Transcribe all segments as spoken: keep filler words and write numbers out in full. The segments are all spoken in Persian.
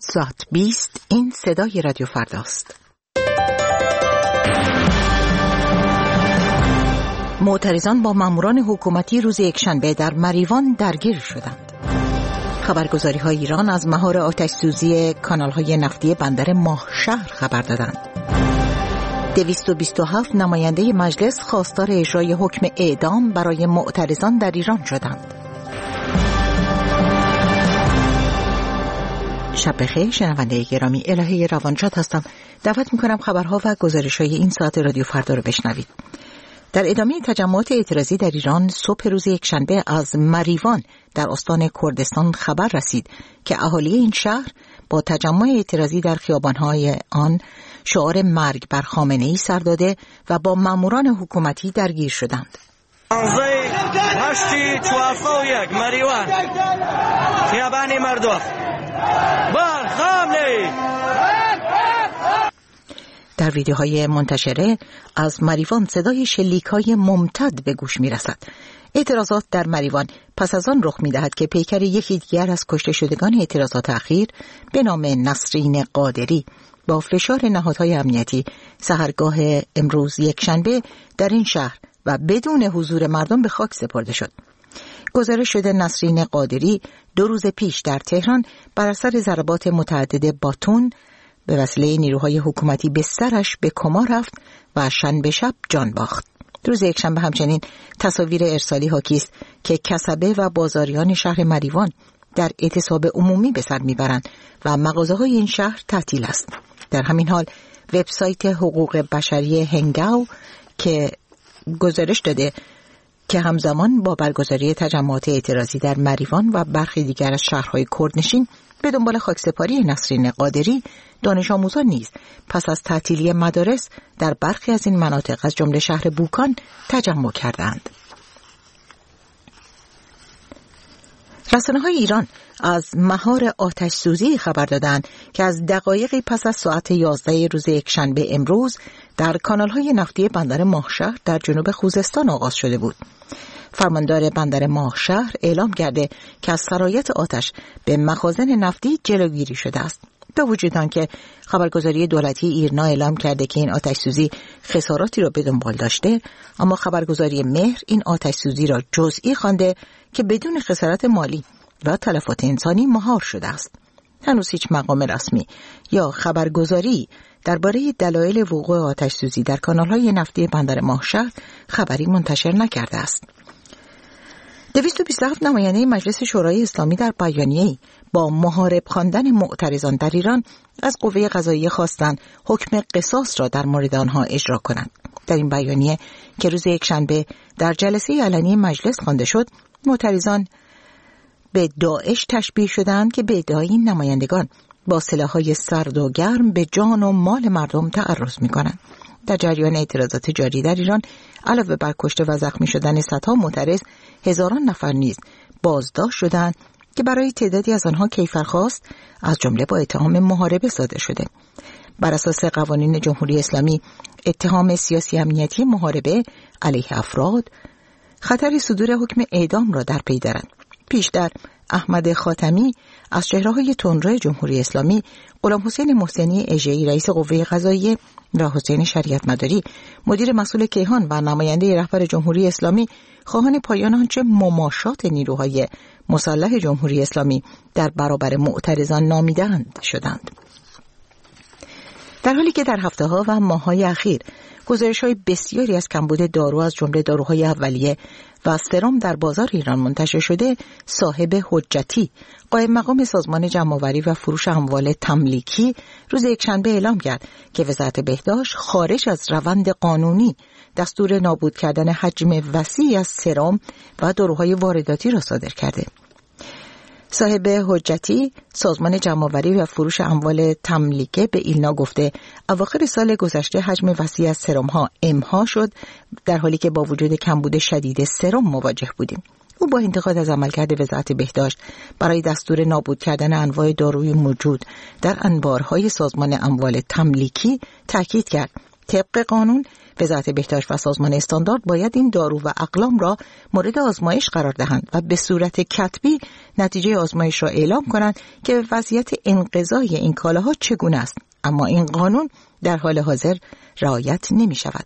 ساعت بیست این صدای رادیو فرداست. معترضان با ماموران حکومتی روز یکشنبه در مریوان درگیر شدند. خبرگزاری های ایران از مهار آتش سوزی کانال های نفتی بندر ماهشهر خبر دادند. دویست و بیست و هفت نماینده مجلس خواستار اجرای حکم اعدام برای معترضان در ایران شدند. شب بخیر شنونده گرامی، الهه روانشاد هستم. دعوت میکنم خبرها و گزارش‌های این ساعت رادیو فردا رو بشنوید. در ادامه تجمعات اعتراضی در ایران صبح روز یکشنبه از مریوان در استان کردستان خبر رسید که اهالی این شهر با تجمع اعتراضی در خیابان‌های آن شعار مرگ بر خامنه‌ای سر داده و با ماموران حکومتی درگیر شدند. هشتی چوارصد و یک مریوان خیابان مردوخ بر خامنه‌ای. در ویدیوهای منتشره از مریوان صدای شلیک‌های ممتد به گوش می‌رسد. اعتراضات در مریوان پس از آن رخ می‌دهد که پیکر یکی دیگر از کشته شدگان اعتراضات اخیر به نام نسرین قادری با فشار نهادهای امنیتی سحرگاه امروز یکشنبه در این شهر و بدون حضور مردم به خاک سپرده شد. گزارش شده نسرین قادری دو روز پیش در تهران بر اثر ضربات متعدد باتون به وسیله نیروهای حکومتی به سرش به کما رفت و شنبه شب جان باخت. روز یکشنبه همچنین تصاویر ارسالی حاکی است که کسبه و بازاریان شهر مریوان در اعتصاب عمومی به سر میبرند و مغازه‌های این شهر تعطیل است. در همین حال وبسایت حقوق بشری هنگاو که گزارش داده که همزمان با برگزاری تجمعات اعتراضی در مریوان و برخی دیگر از شهرهای کردنشین به دنبال خاکسپاری نسرین قادری، دانش آموزان نیز پس از تعطیلی مدارس در برخی از این مناطق از جمله شهر بوکان تجمع کردند. رسانه‌های ایران از مهار آتش سوزی خبر دادند که از دقایقی پس از ساعت یازده روز یکشنبه امروز در کانال‌های نفتی بندر ماهشهر در جنوب خوزستان آغاز شده بود. فرماندار بندر ماهشهر اعلام کرده که از سرایت آتش به مخازن نفتی جلوگیری شده است. با وجود آنکه خبرگزاری دولتی ایرنا اعلام کرده که این آتش سوزی خساراتی را به دنبال داشته، اما خبرگزاری مهر این آتش سوزی را جزئی خوانده که بدون خسارت مالی و تلفات انسانی مهار شده است. هنوز هیچ مقام رسمی یا خبرگزاری درباره دلایل وقوع آتش سوزی در کانال‌های نفتی بندر ماهشهر خبری منتشر نکرده است. دویست و بیست و هفت نماینده مجلس شورای اسلامی در بیانیه‌ای با محارب خواندن معترضان در ایران از قوه قضاییه خواستند حکم قصاص را در مورد آنها اجرا کنند. در این بیانیه که روز یکشنبه در جلسه علنی مجلس خوانده شد، معترضان به داعش تشبیه شدند که به ادعای این نمایندگان با سلاح‌های سرد و گرم به جان و مال مردم تعرض می‌کنند. در جریان اعتراضات جاری در ایران علاوه بر کشته و زخمی شدن صدها معترض، هزاران نفر نیز بازداشت شدند که برای تعدادی از آنها کیفرخواست از جمله با اتهام محاربه صادر شده. بر اساس قوانین جمهوری اسلامی، اتهام سیاسی امنیتی محاربه علیه افراد خطر صدور حکم اعدام را در پی دارد. پیشتر احمد خاتمی از چهره‌های تندرو جمهوری اسلامی، غلام حسین محسنی اژه‌ای رئیس قوه قضاییه و حسین شریعت مداری مدیر مسئول کیهان و نماینده رهبر جمهوری اسلامی خواهان پایان آنچه مماشات نیروهای مسلح جمهوری اسلامی در برابر معترضان نامیدند شدند. در حالی که در هفته‌ها و ماه‌های اخیر گزارش‌های بسیاری از کمبود دارو از جمله داروهای اولیه و سرم در بازار ایران منتشر شده، صاحب حجتی قائم مقام سازمان جمع‌آوری و فروش اموال تملیکی روز یکشنبه اعلام کرد که وزارت بهداشت خارج از روند قانونی دستور نابود کردن حجم وسیعی از سرم و داروهای وارداتی را صادر کرده. صاحب حجتی سازمان جمع‌آوری و فروش اموال تملیکه به ایلنا گفته اواخر سال گذشته حجم وسیع از سرم ها امها شد، در حالی که با وجود کمبود شدید سرم مواجه بودیم. او با انتقاد از عملکرد وزارت بهداشت برای دستور نابود کردن انواع داروی موجود در انبارهای سازمان اموال تملیکی تاکید کرد طبق قانون وزارت بهداشت و سازمان استاندارد باید این دارو و اقلام را مورد آزمایش قرار دهند و به صورت کتبی نتیجه آزمایش را اعلام کنند که وضعیت انقضای این کالاها چگونه است. اما این قانون در حال حاضر رعایت نمی شود.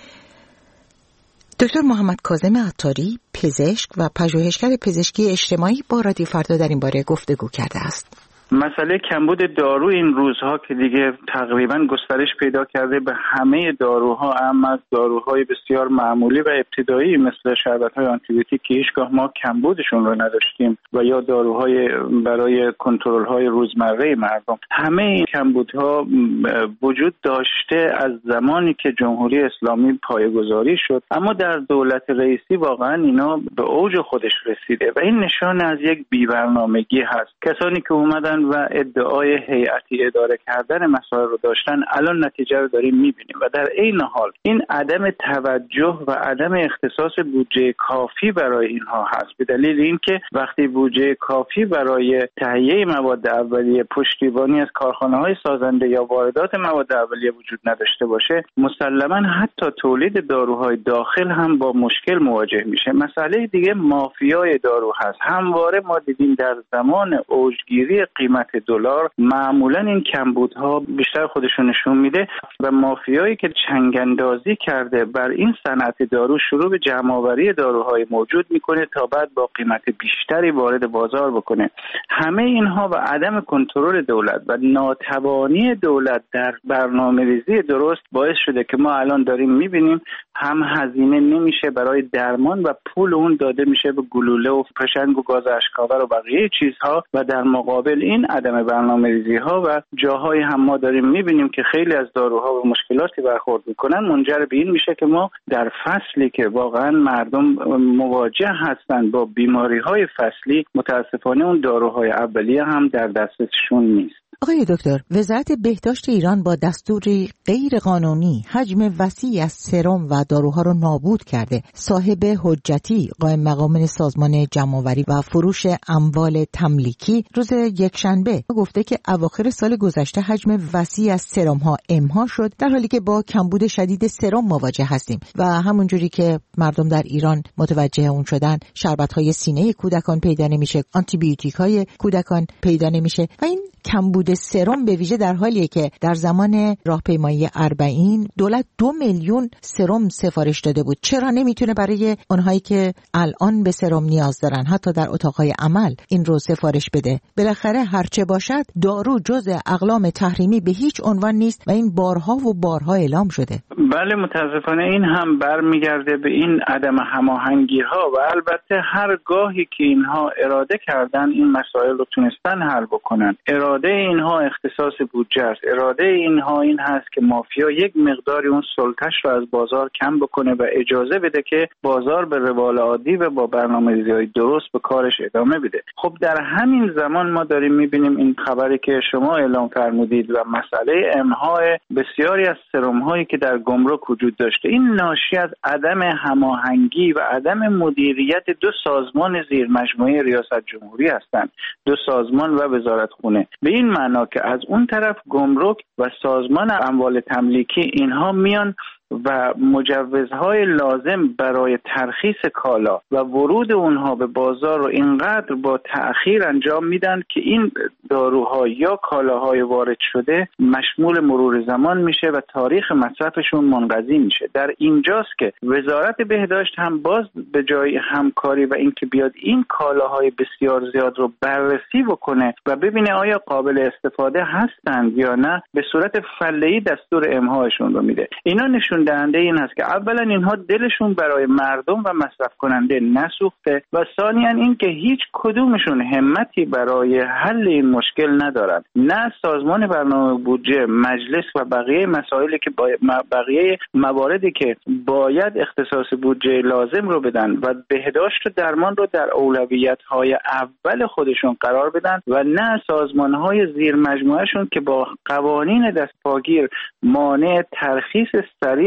دکتر محمد کاظم عطاری، پزشک و پژوهشگر پزشکی اجتماعی با رادیو فردا در این باره گفتگو کرده است. مسئله کمبود دارو این روزها که دیگه تقریبا گسترش پیدا کرده به همه داروها، اما از داروهای بسیار معمولی و ابتدایی مثل شربت‌های آنتیبیوتیک که هیچگاه ما کمبودشون رو نداشتیم و یا داروهای برای کنترل‌های روزمره مردم، همه این کمبودها وجود داشته از زمانی که جمهوری اسلامی پایه‌گذاری شد، اما در دولت رئیسی واقعا اینا به اوج خودش رسیده و این نشان از یک بی‌برنامگی هست. کسانی که اومدن و ادعای هیئتی اداره کردن مسائل رو داشتن الان نتیجه رو داریم میبینیم و در عین حال این عدم توجه و عدم اختصاص بودجه کافی برای اینها هست، به دلیل اینکه وقتی بودجه کافی برای تهیه مواد اولیه، پشتیبانی از کارخانه‌های سازنده یا واردات مواد اولیه وجود نداشته باشه، مسلماً حتی تولید داروهای داخل هم با مشکل مواجه میشه. مسئله دیگه مافیای دارو هست. همواره ما دیدیم در زمان اوجگیری قیمت دلار معمولا این کمبودها بیشتر خودشون نشون میده و مافیایی که چنگاندازی کرده بر این صنعت دارو شروع به جمع‌آوری داروهای موجود میکنه تا بعد با قیمت بیشتری وارد بازار بکنه. همه اینها و عدم کنترل دولت و ناتوانی دولت در برنامه‌ریزی درست باعث شده که ما الان داریم میبینیم هم هزینه نمیشه برای درمان و پول اون داده میشه به گلوله و پشنگ و گاز اشک‌آور و بقیه چیزها و در مقابل این عدم برنامه‌ریزی ها و جاهای هم ما داریم میبینیم که خیلی از داروها و مشکلاتی برخورد میکنن، منجر به این میشه که ما در فصلی که واقعا مردم مواجه هستند با بیماری های فصلی متاسفانه اون داروهای اولیه هم در دسترسشون نیست. آقای دکتر، وزارت بهداشت ایران با دستوری غیر قانونی حجم وسیعی از سرم و داروها رو نابود کرده. صاحب حجتی قائم مقام سازمان جمع‌آوری و فروش اموال تملیکی روز یکشنبه گفته که اواخر سال گذشته حجم وسیعی از سرم ها امها شد، در حالی که با کمبود شدید سرم مواجه هستیم و همونجوری که مردم در ایران متوجه اون شدن، شربت‌های سینه کودکان پیدا نمیشه، آنتیبیوتیک‌های کودکان پیدا نمیشه و این کمبود سرم به ویژه در حالیه که در زمان راهپیمایی اربعین دولت دو میلیون سرم سفارش داده بود. چرا نمیتونه برای اونهایی که الان به سرم نیاز دارن حتی در اتاقهای عمل این رو سفارش بده؟ بالاخره هرچه باشد دارو جزء اقلام تحریمی به هیچ عنوان نیست و این بارها و بارها اعلام شده. بله، متاسفانه این هم برمیگرده به این عدم هماهنگی ها و البته هر گاهی که اینها اراده کردن این مسائل رو تونستن حل بکنن. اراده اینها اختصاص بودجه است. اراده اینها این هست که مافیا یک مقداری اون سلطش رو از بازار کم بکنه و اجازه بده که بازار به روال عادی و با برنامه‌ریزی‌های درست به کارش ادامه بده. خب در همین زمان ما داریم می‌بینیم این خبری که شما اعلام فرمودید و مسئله امهای بسیاری از سرم‌هایی که در گمرک وجود داشته، این ناشی از عدم هماهنگی و عدم مدیریت دو سازمان زیر مجموعه ریاست جمهوری هستند، دو سازمان و وزارتخونه. به این معنا که از اون طرف گمرک و سازمان اموال تملیکی اینها میان و مجوزهای لازم برای ترخیص کالا و ورود اونها به بازار رو اینقدر با تأخیر انجام میدن که این داروها یا کالاهای وارد شده مشمول مرور زمان میشه و تاریخ مصرفشون منقضی میشه. در اینجاست که وزارت بهداشت هم باز به جای همکاری و اینکه بیاد این کالاهای بسیار زیاد رو بررسی بکنه و ببینه آیا قابل استفاده هستند یا نه، به صورت فله‌ای دستور امهاشون رو میده. اینا نشون دهنده این هست که اولا اینها دلشون برای مردم و مصرف کننده نسوخته و ثانیاً این که هیچ کدومشون همتی برای حل این مشکل ندارن. نه سازمان برنامه بودجه، مجلس و بقیه مسائلی که با بقیه مواردی که باید اختصاص بودجه لازم رو بدن و بهداشت و درمان رو در اولویت‌های اول خودشون قرار بدن و نه سازمان‌های زیر مجموعه‌شون که با قوانین دستپاگیر مانع ترخیص سریع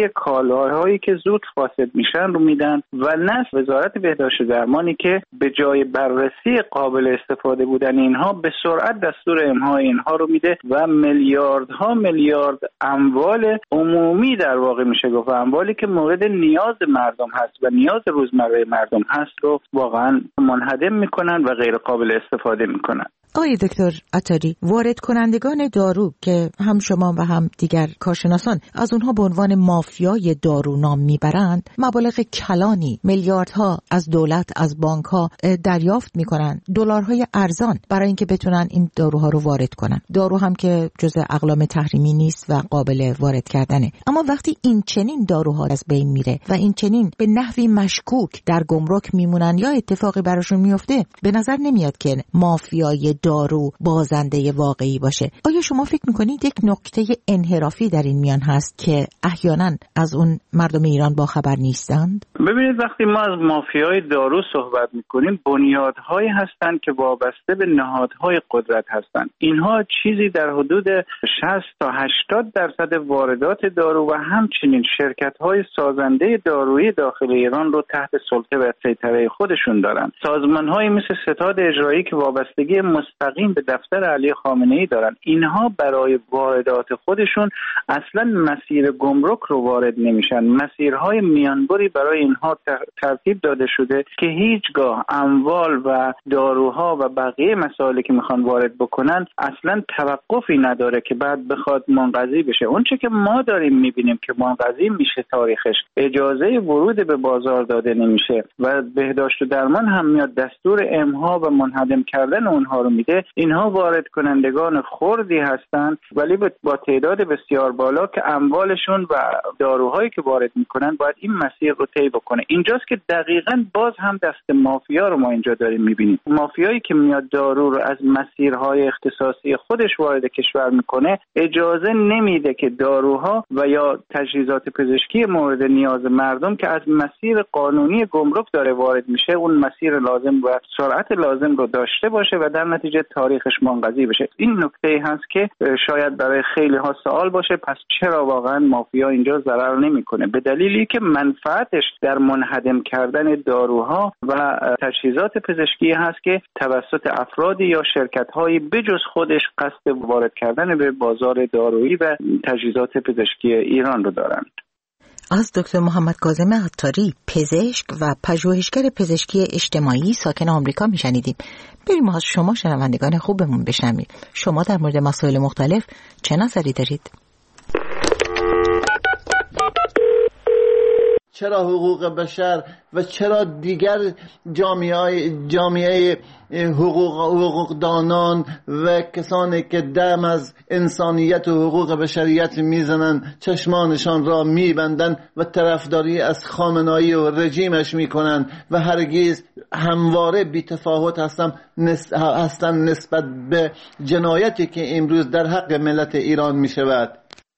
بررسی کالاهایی که زود فاسد میشن رو میدن و نه وزارت بهداشت و درمانی که به جای بررسی قابل استفاده بودن اینها به سرعت دستور امهای اینها رو میده و میلیاردها میلیارد اموال عمومی در واقع میشه گفت، اموالی که مورد نیاز مردم هست و نیاز روزمره مردم هست رو واقعا منهدم میکنن و غیر قابل استفاده میکنن. آقای دکتر عطاری، وارد کنندگان دارو که هم شما و هم دیگر کارشناسان از اونها به عنوان مافیای دارو نام میبرند، مبالغ کلانی، میلیاردها از دولت، از بانک‌ها دریافت میکنن، دلارهای ارزان برای اینکه بتونن این داروها رو وارد کنن. دارو هم که جزء اقلام تحریمی نیست و قابل وارد کردنه. اما وقتی این چنین داروها از بین میره و این چنین به نحوی مشکوک در گمرک میمونن یا اتفاقی براشون میفته، به نظر نمیاد که مافیای دارو بازنده واقعی باشه. آیا شما فکر میکنید یک نکته انحرافی در این میان هست که احیانا از اون مردم ایران با خبر نیستند؟ ببینید، وقتی ما از مافیای دارو صحبت میکنیم، بنیادهایی هستند که وابسته به نهادهای قدرت هستند. اینها چیزی در حدود شصت تا هشتاد درصد واردات دارو و همچنین شرکت‌های سازنده دارویی داخل ایران رو تحت سلطه و سیطره خودشون دارن. سازمان‌هایی مثل ستاد اجرایی که وابستگی مستقیم به دفتر علی خامنه‌ای دارن، اینها برای واردات خودشون اصلا مسیر گمرک رو وارد نمیشن. مسیرهای میانبری برای اینها ترتیب داده شده که هیچگاه اموال و داروها و بقیه مسائلی که میخوان وارد بکنن اصلا توقفی نداره که بعد بخواد منقضی بشه. اون چه که ما داریم میبینیم که منقضی میشه تاریخش، اجازه ورود به بازار داده نمیشه و بهداشت و درمان هم میاد دستور امها و منهدم کردن اونها رو میده. اینها وارد کنندگان خردی هستند ولی با تعداد بسیار بالا که اموالشون و داروهایی که وارد میکنن باید این مسیر رو طی بکنه. اینجاست که دقیقاً باز هم دست مافیا رو ما اینجا داریم میبینیم. مافیایی که میاد دارو رو از مسیرهای اختصاصی خودش وارد کشور میکنه، اجازه نمیده که داروها و یا تجهیزات پزشکی مورد نیاز مردم که از مسیر قانونی گمرک داره وارد میشه، اون مسیر لازم و سرعت لازم رو داشته باشه و در نتیجه تاریخش منقضی بشه. این نکته هست که شاید برای خیلی ها سوال باشه، پس چرا واقعا مافیا اینجا ضرر نمیکنه؟ به دلیلی که منفعتش در منهدم کردن داروها و تجهیزات پزشکی هست که توسط افرادی یا شرکت‌های بجز خودش قصد وارد کردن به بازار دارویی و تجهیزات پزشکی ایران رو دارند. از دکتر محمد کاظم عطاری، پزشک و پژوهشگر پزشکی اجتماعی ساکن آمریکا میشنیدیم. بریم از شما شنوندگان خوبمون بشنویم. شما در مورد مسائل مختلف چه نظری دارید؟ چرا حقوق بشر و چرا دیگر جامعه جامعه حقوق حقوقدانان و کسانی که دم از انسانیت و حقوق بشریت میزنن چشمانشان را میبندن و طرفداری از خامنه‌ای و رژیمش میکنن و هرگز همواره بی‌تفاوت هستن هستن نسبت به جنایتی که امروز در حق ملت ایران میشود.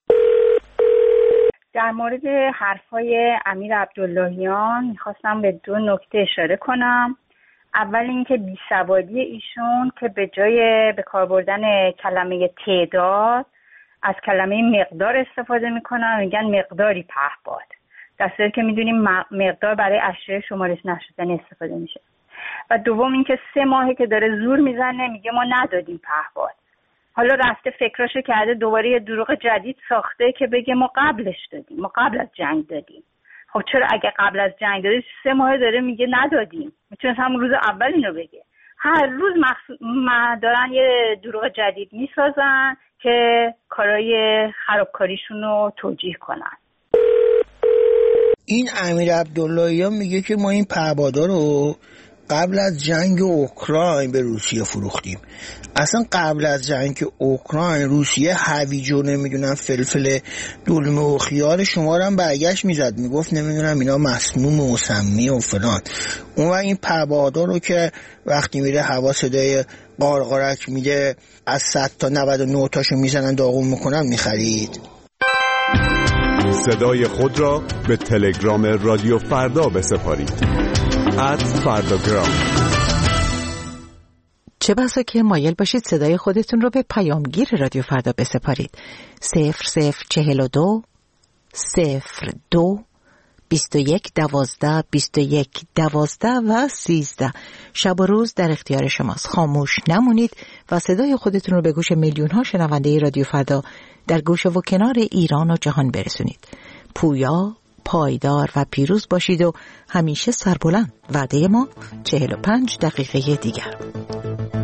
در مورد حرفای امیر عبداللهیان میخواستم به دو نکته اشاره کنم. اول اینکه بیسوادی ایشون که به جای به کار بردن کلمه تعداد از کلمه مقدار استفاده میکنن، میگن مقداری پهپاد، در صورتی که میدونیم مقدار برای اشیاء شمارش نشدن استفاده میشه. و دوم اینکه سه ماهه که داره زور میزنه، میگه ما ندادیم پهپاد. حالا رفته فکراشو کرده دوباره یه دروغ جدید ساخته که بگه ما قبلش دادیم، ما قبل از جنگ دادیم. خب چرا اگه قبل از جنگ دادیم سه ماه داره میگه ندادیم؟ میتونست همون روز اول اینو بگه. هر روز مخصوص... دارن یه دروغ جدید میسازن که کارای خرابکاریشون رو توجیه کنن. این امیر عبداللهیان میگه که ما این پهپادا رو قبل از جنگ اوکراین به روسیه فروختیم. اصلا قبل از جنگ اوکراین روسیه هویج و نمیدونم فلفل دلمه و خیار شما رو هم برگشت میزد، میگفت نمیدونم اینا مسموم و مسمی و فلان. اون وقت این پهپادا رو که وقتی میره هوا صدای قارقارک میده از صد تا نود و نه تاشو میزنن داغون میکنن میخرید. صدای خود را به تلگرام رادیو فردا بسپارید. ات فرداگرام. چه بسا که مایل باشید صدای خودتون رو به پیامگیر رادیو فردا بسپارید. صفر صفر چهل و دو صفر دو بیست و یک دوازده بیست و یک دوازده و سیزده. شب و روز در اختیار شماست. خاموش نمونید و صدای خودتون رو به گوش میلیون ها شنونده رادیو فردا در گوشه و کنار ایران و جهان برسونید. پویا، پایدار و پیروز باشید و همیشه سربلند. وعده ما چهل و پنج دقیقه دیگر.